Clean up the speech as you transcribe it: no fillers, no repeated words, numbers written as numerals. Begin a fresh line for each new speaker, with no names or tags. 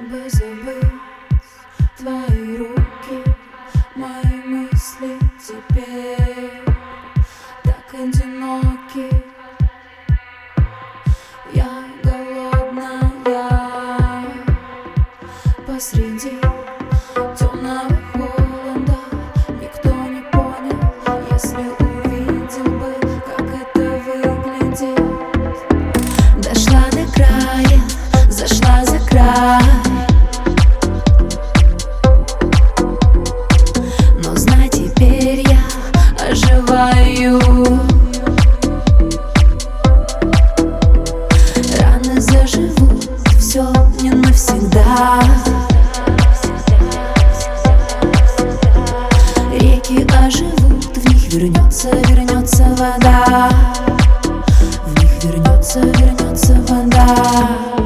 бы забыть твои руки, мои мысли теперь так одиноки. Я голодная посреди темного холода. Никто не понял, если увидел бы, как это выглядит. Дошла до края, зашла за край, но знай, теперь я оживаю. Раны заживут, все не навсегда. Реки оживут, в них вернется вода. В них вернется вода.